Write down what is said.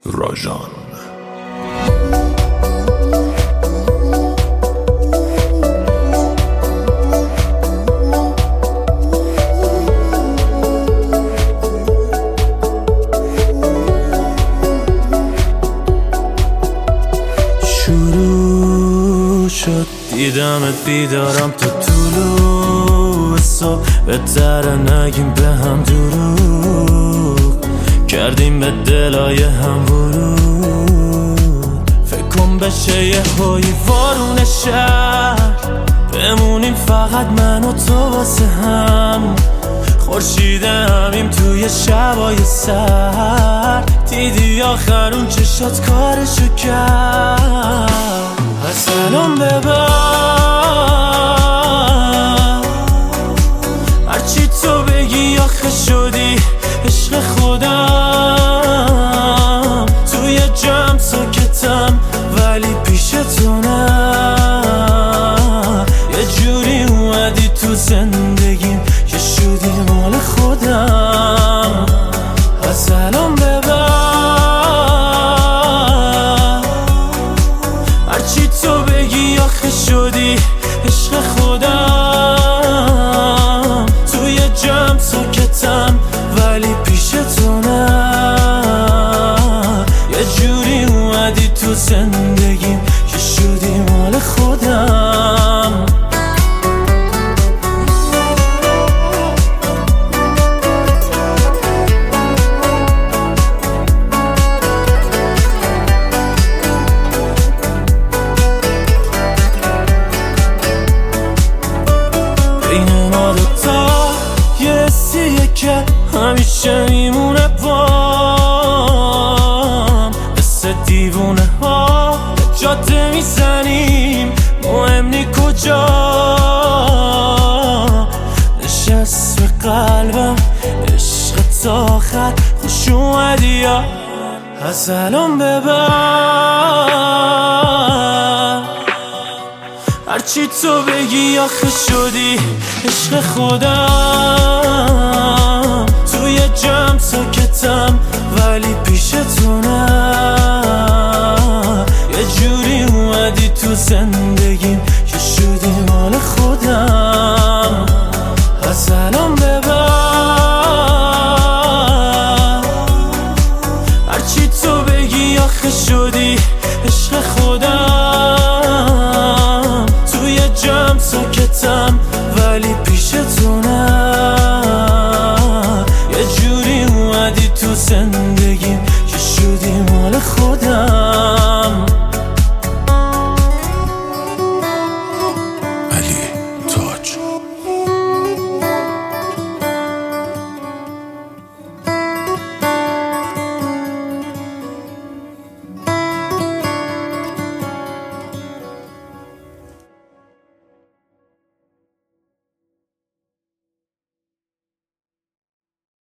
راژان. شروع شد دیدمت بیدارم تا طلوع صبح، بهتره نگیم به هم دروغ، کردیم به دلای هم ورود. فکر کن بشه یه هایی وارون شهر، بمونیم فقط من و تو واسه هم، خورشید همیم توی شبای سر. دیدی آخر اون چشات کارشو کرد، از الان به بعد هرچی تو بگی آخه شدی عشق خودم. توی جمع ساکتم ولی پیش تو نه، یه جوری اومدی تو زندگیم که شدی مال خودم. از الان به بعد هرچی تو بگی آخه شدی عشق خودم. توی جمع ساکتم ولی پیش تو نه، یه جوری اومدی تو زندگیم که شدی مال خودم. بین ما دوتا یه حسیه که همیشه میمونه بام، مثل دیوونه ها جاده میزنیم مهم نی کجا. نشست به قلبم عشق تا آخر، خوش اومدی یا از الان به بعد هرچی تو بگی آخه شدی عشق خودم. توی جمع ساکتم ولی پیش تو نه، یه جوری اومدی تو زندگیم که شدی مال خودم. از الان به بعد هرچی تو بگی آخه شدی عشق خودم. توی جمع ساکتم ولی پیش تو نه، یه جوری اومدی تو زندگیم که شدی مال خودم.